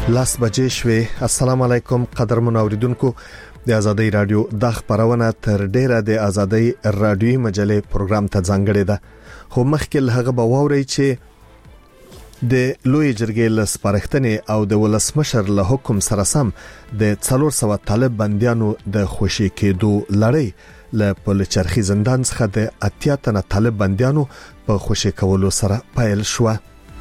لاس بجې شوي. السلام علیکم قدرمن اوریدونکو، د ازادۍ رادیو د خبرونه تر ډیره د ازادۍ رادیوي مجلې پروګرام ته ځانګړې ده. خو مخکې هغه به ووري چې د لوی جرګې لسپارښتنې او د ولسمشر له حکم سره سم د 400 طالب بنديانو د خوشي کېدو لړۍ له پلچرخي زندان څخه د 80 تنه طالب بنديانو په خوشي کولو سره پیل شو.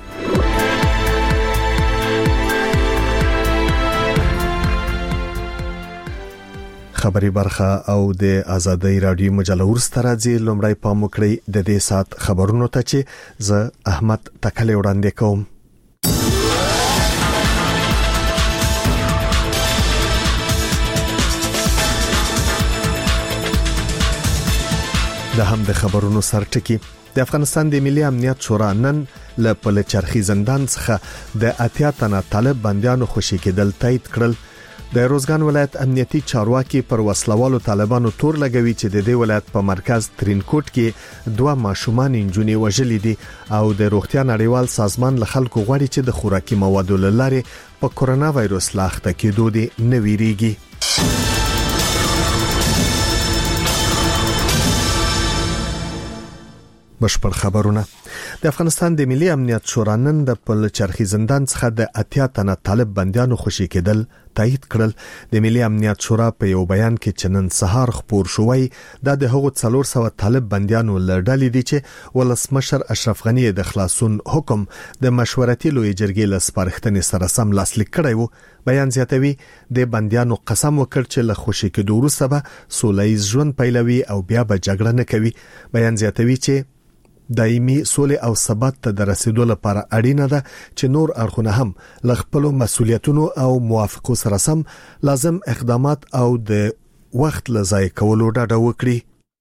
خبري برخه او د ازادۍ رادیو مجله ورسته راځي. لومړی پام وکړئ د دې سات خبرونو ته چې زه احمد تکلی وړاندې کوم. د هم د خبرونو سرټکی د افغانستان د ملي امنیت شورا نن له پلچرخي زندان څخه د 80 تنه طالب بنديانو خوشي کېدل تایید کړل. د روزګان ولایت امنیتي چارواکي پر وسلوالو طالبانو تور لګوي چې د دې ولایت په مرکز ترینکوټ کې 2 ماشومان انجونی وژلې دي او د روغتیا نړیوال سازمان له خلکو غواړي چې د خوراکي موادو لارې په کورونا وایروس لاخته کېدو دي نه ویریږي. بشپړ خبرونه. د افغانستان د ملي امنیت شورا نن د پلچرخي زندان څخه د 80 تنه طالب بنديانو خوشي کېدل تایید کړل. د ملي امنیت شورا په یو بیان کې چنن سهار خبر شوی د هغو 400 طالب بنديانو لړډلې دي چې ولسمشر اشرف غنی د خلاصون حکم د مشورتي لوی جرګې لسپارښتنې سره سم لاسلیک کړی وو. بیان زیاتوي د بنديانو قسم وکړ چې له خوشي کېدو وروسته به سوله‌ییز ژوند پیلوي او بیا به جګړه نه کوي. بیان زیاتوي چې دایمي سولې او ثبات ته د رسیدو لپاره اړینه ده چې نور اړخونه هم له خپل مسؤلیتونو او موافقو سره سم لازم اقدامات او د وخت لځای کولو ډاډه وکړي.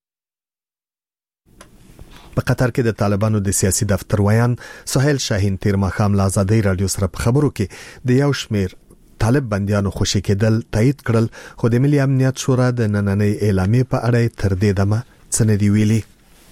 په قطر کې د طالبانو د سیاسي دفتر ویان سهیل شاهین تیر ماښام له ازادۍ رادیو سره په خبرو کې د یو شمیر طالب بنديانو خوشي کېدل تایید کړل. خو د ملي امنیت شورا د نننۍ اعلامیې په اړه تر دې دمه څه نه دی ویلي.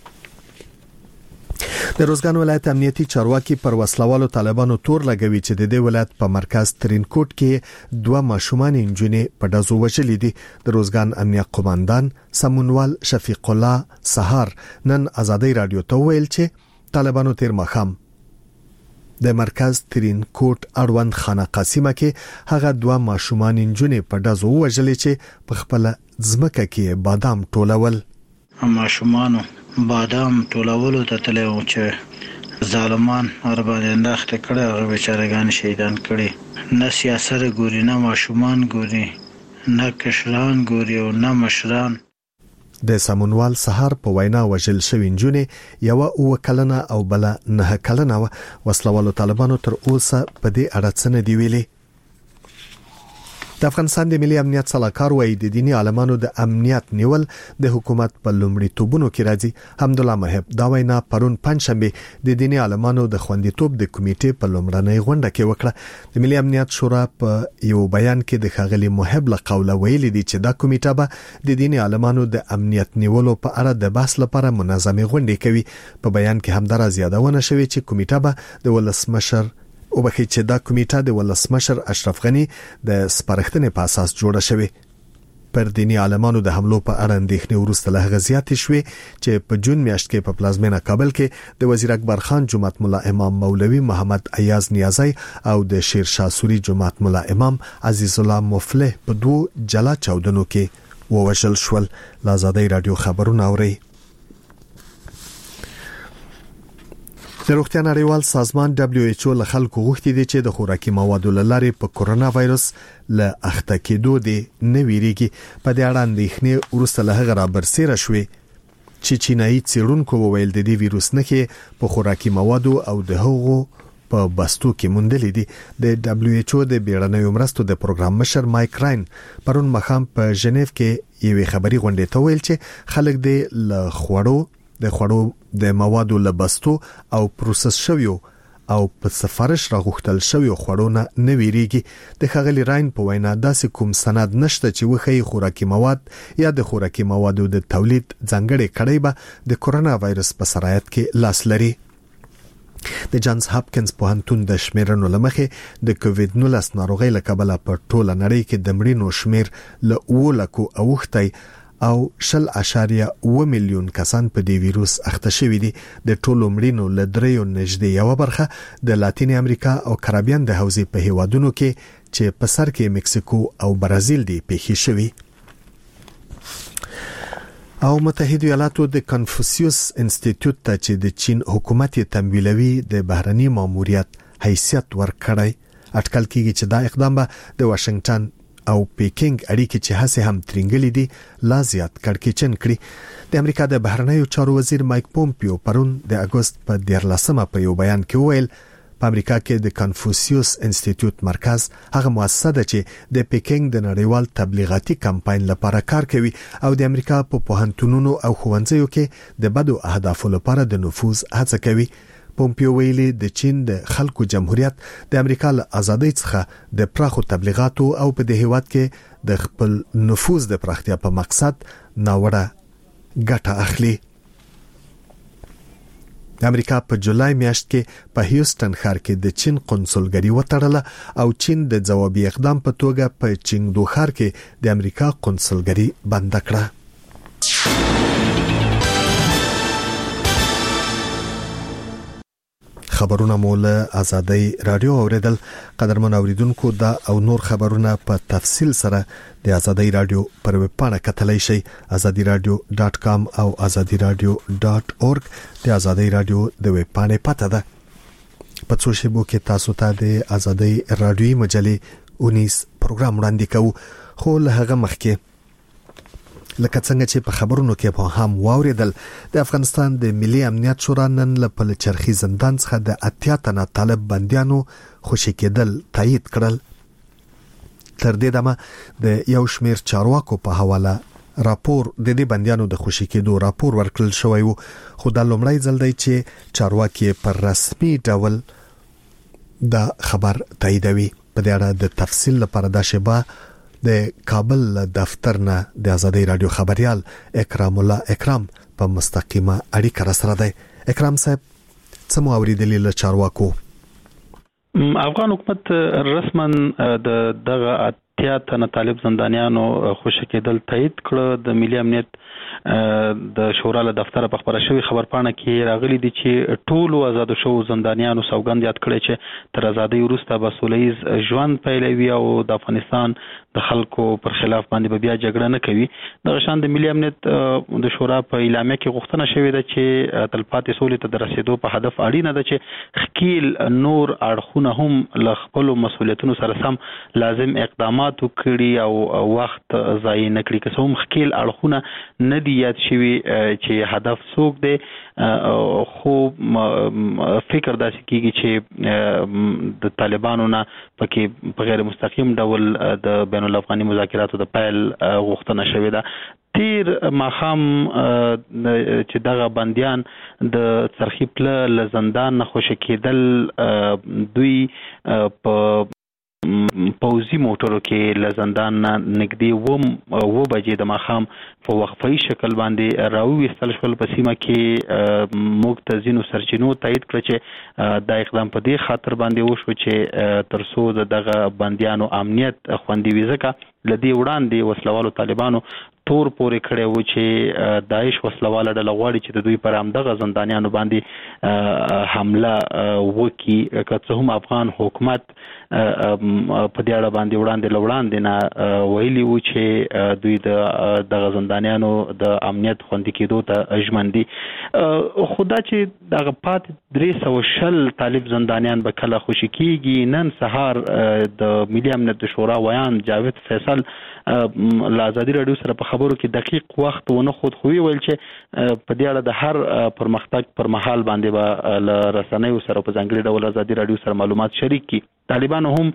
د روزګان ولایت امنیتي چارواکي پر وسلوالو طالبانو تور لګوي چې د دې ولایت په مرکز ترینکوټ کې 2 ماشومان انجونی په دزو وژلې دي. د روزګان امنیت قوماندان سمونوال شفیق الله سهار نن ازادۍ رادیو ته ویل چې طالبانو تیر ماښام د مرکز ترینکوټ اړوند خانه قاسمه کې هغه 2 ماشومان انجونی په دزو وژلې چې په خپل ځمکه کې بادام ټولول. ماشومانو بادام ټولولو ته تلو چې ظالمان اربانه نخته کړه او بیچارهګان شهیدان کړي. نه سیاست ګوري، نه ماشومان ګوري، نه کشران ګوري او نه مشران. د سمونوال سهار په وینا وژل شوی نجونې یو وکلنه او بل 9 کلنه وسلوالو طالبانو تر اوسه په دې اړه څه نه دی ویلي. د افغانستان د ملي امنیت صلاحکار وایي د دینی عالمانو د امنیت نیول د حکومت په لومړي توبونو کې راځي. حمدالله محب دا وینا پرون پنځشنبه د دینی عالمانو د خوندیتوب د کمیټې په لومړنۍ غونډه کې وکړه. د ملي امنیت شورا په یو بیان کې د خاغلی محب له قوله ویلي دي چې دا کمیټه به د دینی عالمانو د امنیت نیولو په اړه د بحث لپاره منظمه غونډه کوي. په بیان کې هم دا زیادونه شوی چې کمیټه به د ولسمشر او بخې چې دا کمیټه د ولسمشر اشرف غنی د سپارښتنې په اساس جوړه شوې. پر دینی عالمانو د حملو په اړه اندېښنې وروسته له غزيات شوې چې په جون میاشت کې په پلازمینه کابل کې د وزیر اکبر خان جماعت مولا امام مولوی محمد ایاز نیازی او د شیرشاه سوری جماعت مولا امام عزیز الله مفلح په 2 جلا چاودنو کې ووژل شول. ازادۍ رادیو خبرونه اوري. د روغتیا نړیوال سازمان WHO له خلکو غوښتي دي چې د خوراکي موادو لارې په کورونا وایروس له اخته کېدو دي نه ویریږي. په دې اړه اندېښنې وروسته له هغه رابرسېره شوې چې چینایي څېړونکو وویل د دې وایروس نښې په خوراکي موادو او د هغو په بستو کې موندلې دي. د WHO د بیړنیو مرستو د پروګرام مشر مایک راین پرون مخام په ژنیف کې یوې خبري غونډې ته ویل چې خلک د خوړو د موادو لبستو او پروسس شویو او په سفارش راغوښتل شوی خوړونه نه ویریږي. د خغلی راین په وینا داسې کوم سند نشته چې وخی خوراکي مواد یا د خوراکي موادو د تولید ځنګړې کړي به د کورونا وایرس په سرایت کې لاس لري. د جانز هاپکینز پوهنتون د شمیرنو لمخې د کووید 19 ناروغۍ له کبله په ټوله نړۍ کې د مړینو شمیر له 2 لکو اوختي او 0.7 میلیون کسان په دې ویروس اخته شوي دي. د ټولو مړینو له 3 نږدې یو برخه د لاتین امریکا او کریبیان د حوزې په هیوادونو کې چې په سر کې مکسیکو او برازیل دي پیښې شوي. او متحده ایالاتو د کنفوسیوس انسټیټیوټ ته چې د چین حکومت تمویلوي د بهرني ماموریت حیثیت ورکړی اټکل کیږي چې دا اقدام به د واشنگټن او پیکینګ اړیکې چې هڅه هم ترنګلې دي لا زیات کړکېچن کړي. د امریکا د بهرنیو چارو وزیر مایک پومپیو پرون د اگست په 14مه په یو بیان کې وویل په امریکا کې د کنفوسیوس انسټیټیوټ مرکز هغه مؤسسه ده چې د پیکینګ د نړیوال تبلیغاتي کمپاین لپاره کار کوي او د امریکا په پوهنتونونو او ښوونځیو کې د بدو اهدافو لپاره د نفوذ هڅه کوي. پومپیو ویلي د چین د خلکو جمهوریت د امریکا له ازادۍ څخه د پراخو تبلیغاتو او په دې هیواد کې د خپل نفوذ د پراختیا په مقصد ناوړه ګټه اخلي. امریکا په جولای میاشت کې په هیوستن ښار کې د چین قونسلګري وتړله او چین د ځوابي اقدام په توګه په چینګدو ښار کې د امریکا قونسلګري بند کړه. خبرونه مول آزادۍ رادیو اوریدل. قدرمن اوریدونکو دا او نور خبرونه په تفصیل سره د آزادۍ رادیو پر ویب پاڼه کتلای شئ azadiradio.com او azadiradio.org. د آزادۍ رادیو د ویب پاڼې پته ده. په څو شیبو کې تاسو ته د آزادۍ رادیوي مجلې 19 پروګرام وړاندې کوو. خو له هغه مخکې لکه څنګه چې په خبرونو کې په هم واوریدل د افغانستان د ملي امنیت شورا نن له پلچرخي زندان څخه د 80 تنه طالب بنديانو خوشي کېدل تایید کړل. تر دې دمه د یو شمیر چارواکو په حواله راپور د دې بنديانو د خوشي کېدو راپور ورکړل شوی وو. خو د لومړی ځل دی چې چارواکي پر رسمي ډول دا خبر تاییدوي. په دې اړه د تفصیل لپاره دا شبا د کابل دفتر نه د آزادۍ رادیو خبريال اکرام الله اکرام په مستقیمه اړیکه را سره دی. اکرام صاحب څه مو اوریدلی له چارواکو؟ افغان حکومت رسما دغه 80 تنه طالب زندانیانو خوشی کېدل تایید کړ. د ملي امنیت د شورا له دفتر په خبره شوی خبرپاڼه کې راغلي دي چې ټول آزاد شو زندانیانو سوګند یاد کړي چې تر ازادۍ وروسته به سولهییز ژوند پیلوي او د افغانستان د خلکو پر خلاف باندې بیا جګړه نه کوي. د شان د ملي امنیت د شورا په اعلامیه کې غوښتنه شوې ده چې تلپاتې سولې ته د رسیدو په هدف اړینه ده چې خکیل نور اړخونه هم له خپل مسولیتونو سره سم لازم اقدامات وکړي او وخت ضایع نه کړي. که هم خکیل اړخونه نه دي یاد شوي چې هدف څوک دی، خو فکر داسې کیږي چې د طالبانو نه پکې په غیر مستقیم ډول د بین الافغاني مذاکراتو د پیل غوښتنه شوې ده. تیر ماخام چې دغه بندیان د څرخي پله له زندان نه خوشي کېدل دوی په پوزي موټرو کې له زندان نه نږدې و بجې د ماخام په وقفي شکل باندې راوویستل شول. په سیمه کې موږ ته ځینو سرچینو تایید کړ چې دا اقدام په دې خاطر باندې وشو چې ترڅو دغه بندیانو امنیت خوندي وي، ځکه لدی وړاندې وسلوالو طالبانو تور پورې کړی و چې داعش وسلواله ډله غواړي چې د دوی پر همدغه زندانیانو باندې حمله وکړي. که څه هم افغان حکومت په دې اړه باندې وړاندې نه ویلي و چې دوی دغه زندانیانو د امنیت خوندي کېدو ته ژمن دي. خدا چې دغه پاتې 360 طالب زندانیان به کله خوشي کېږي. نن سهار د ملي امنیت د شورا ویان جاوید فیصل له آزادي رادیو سره په خبرو کې دقیق وخت ونه خود خوي ویل چې په دې اړه د هر پرمختګ پر مهال باندې به له رسنیو سره په ځانګړي ډول آزادي رادیو سره معلومات شریک کړي. طالبانو هم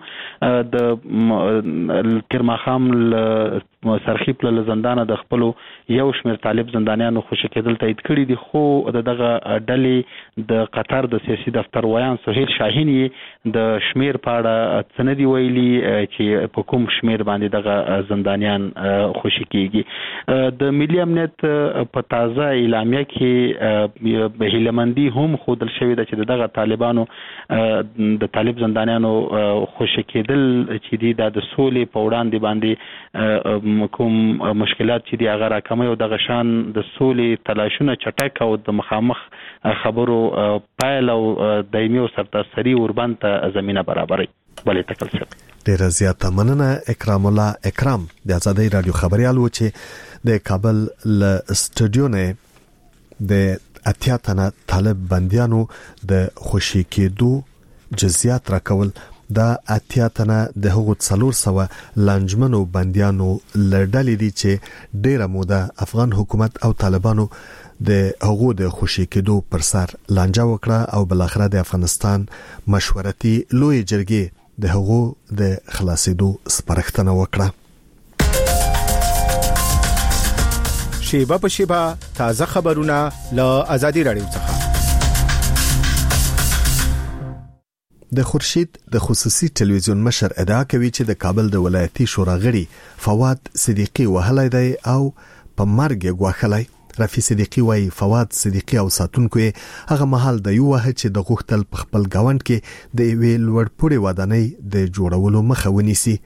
د ترماخام سرخیپ له زندانه د خپل یو شمېر طالب زندانیانو خوشی کېدل تایید کړي دي، خو دغه ډلې د قطر د سیاسي دفتر ویان سهیل شاهینی د شمېر په اړه څه نه دی ویلي چې په کوم شمېر باندې دغه زندانیان خوشی کېږي. د ملي امنیت په تازه اعلامیه کې به هیلمندي هم خودل شوې ده چې دغه طالبانو د طالب زندانیانو خوشی کېدل چې دی د سولې په وړاندې باندې کوم مشکلات چې دی هغه راکمه او د غشان د سولې تلاشونه چټک او د مخامخ خبرو پایل او دایمي او سرتاسري وربند ته زمينه برابري ولې تکل شي. ډیره زیاته مننه اکرام الله اکرام د آزادۍ رادیو خبريال و چې د کابل ل سټوډیو نه د اتیا تنه طالب بنديانو د خوشی کېدو جزئیات راکول دا اتیا تنه د هغو 400 لنجمنو بنديانو لړډلې دي چې ډیره موده افغان حکومت او طالبانو د هغو د خوشی کېدو پر سر لانجه وکړه او بل اخر د افغانستان مشورتي لوی جرګې د هغو د خلاصېدو سپارښتنه وکړه. شیبه په شیبه تازه خبرونه له آزادۍ رادیو څخه. د خورشید د خصوصي ټلویزیون مشر ادعا کوي چې د کابل د ولایتي شورا غړي فواد صدیقی وهلای دی او په مرګ غواخلای. رفیع صدیقی وايي فواد صدیقی او ساتونکو هغه محل د یو وخت چې د غختل په خپل گاوند کې د ویل ورپوري ودانۍ د جوړولو مخه ونیسي.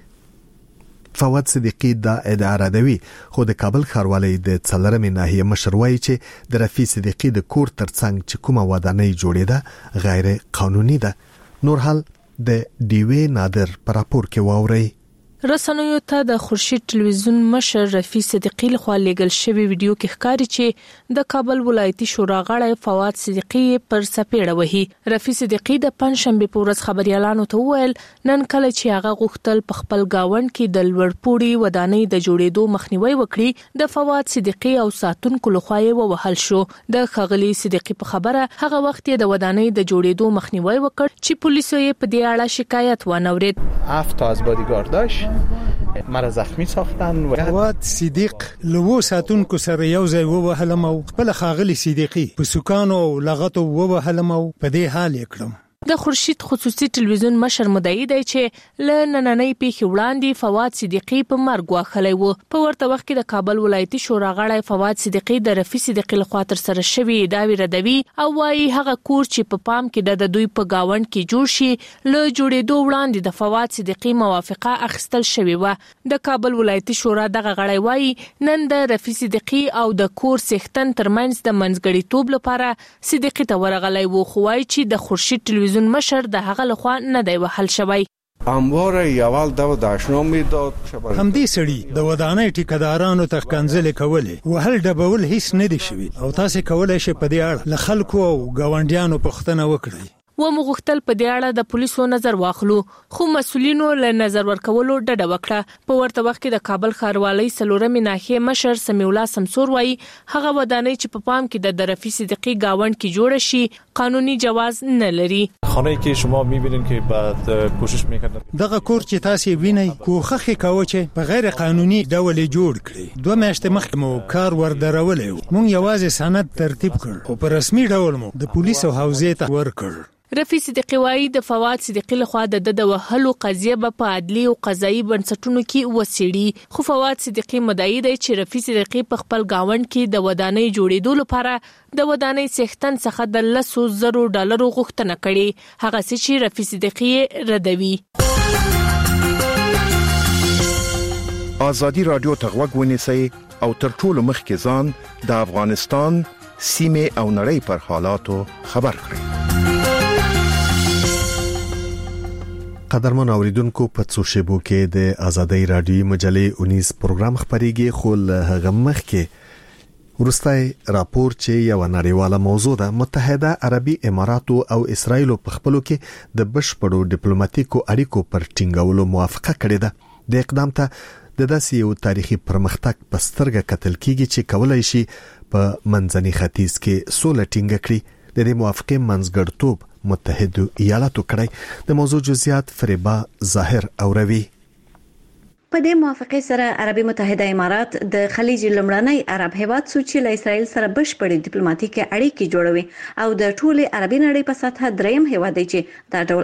فواد صدیقی دا ادعا ردوي، خو د کابل ښاروالۍ د څلرمې ناحیه مشر وايي چې د رفیع صدیقی د کور ترڅنګ چې کومه ودانۍ جوړېده غیر قانوني ده. نور حال د ډیوی نادر پر راپور کې واوري. رسنیو ته د خورشید ټلویزیون مشر رفیع صدیقی لخوا لیږل شوی ویډیو کې ښکاري چې د کابل ولایتي شورا غړی فواد صدیقی پر سپېړه وهي. رفیع صدیقی د پنځشنبه په ورځ خبريالانو ته وویل نن کله چې هغه غوښتل په خپل گاوند کې د لوړپوړي ودانۍ د جوړېدو مخنیوي وکړي د فواد صدیقی او ساتونکو لخوا یې ووهل شو. د خغلی صدیقی په خبره هغه وخت د ودانۍ د جوړېدو مخنیوي وکړ چې پولیسو یې په دې اړه شکایت ونورید. 7 تا از بادیگارد داشت مرا زخمی ساختن و فواد صدیق لو ساتونکو سره یو ځای ووهلم او خپل خاغلی صدیقی په سکانو او لغتو ووهلم او په دې حال کړم. د خورشید خصوصي ټلویزیون مشر مدعی دی چې ل نننۍ پیښې وړاندې فواد صدیقی په مرګ واخلای وو. په ورته وخت کې د کابل ولایتي شورا غړی فواد صدیقی د رفیع صدیقی لخوا تر سره شوی داوی ردوي او وايي هغه کور چې په پام کې د دوی په گاوند کې جوړ شي ل جوړېدو وړاندې د فواد صدیقی موافقه اخیستل شوی و. د کابل ولایتي شورا دغه غړی وايي نن د رفیع صدیقی او د کور سختن ترمنځ د منځګړیتوب لپاره صدیقی ته ورغلی وو، خو وايي چې د خورشید ټلویزیون مشر د هغه لخوا نه دی وهل شوی. اموار یوال دا داشنو میداد همدې سړي د ودانۍ ټیکدارانو ته کنځلې کولې وهل ډبول هیڅ نه دی شوی او تاسو کولای شئ په دې اړه له خلکو او غونډیانو پوښتنه وکړئ. و مغختل په دې اړه د پولیسو نظر واخلو، خو مسولینو له نظر ورکولو ډډه وکړه. په ورته وخت کې د کابل ښاروالۍ څلورمې ناحیه مشر سمیع الله سمسور وايي هغه ودانۍ چې په پام کې د رفیع صدیقی گاوند کې جوړ شي قانوني جواز نه لري. خانه‌ای که شما می‌بینید که بعد کوشش می‌کردن دغه کور چې تاسو وینئ کوخه کاوه چې په غیر قانوني ډول جوړ کړي. 2 میاشتې مخکې مو کار وردرولې، مونږ یوازې سند ترتیب کړ او په رسمي ډول مو د پولیسو حوزې ته ورکړ. رفیع صدیقی وايي د فواد صدیقی لخوا د وهلو قضیه په عدلي او قضایي بنسټونو کې وسیړي، خو فواد صدیقی مدعی دی چې رفیع صدیقی په خپل گاوند کې د ودانۍ جوړېدو لپاره د ودانۍ څښتن څخه د $100,000 غوښتنه کړې، هغه چې رفیع صدیقی ردوي. آزادی رادیو ته غوږ ونیسئ او تر ټولو مخکې ځان د افغانستان سیمه او نړۍ پر حالاتو خبر کړئ. قدرمن اوریدونکو په څو شیبو کې د آزادۍ رادیو مجلې 19 پروګرام خبريږي، خو له هغه مخکې ورستای راپور چې یو نړیواله موضوع ده. متحده عربي امارات او اسرائیل په خپلو کې د بشپړو ډیپلوماټیکو اړیکو پر ټینګولو موافقه کړې ده. د اقدام ته د داسې یو تاریخي پرمختګ په سترګه کتل کیږي چې کولای شي په منځني ختیځ کې سوله ټینګه کړي. د دې موافقې منځګړیتوب متحده ایالاتو کړی. د موضوع جزئیات فریبا ظاهر اوروي. په دې موافقه سره عربي متحده امارات د خلیج لمړنۍ عرب هیواد سو چې له اسرائیل سره بشپړې ډیپلوماټیکي اړیکې جوړوي او د ټوله عربي نړۍ په سطحه دریم هیواد دی چې دا ډول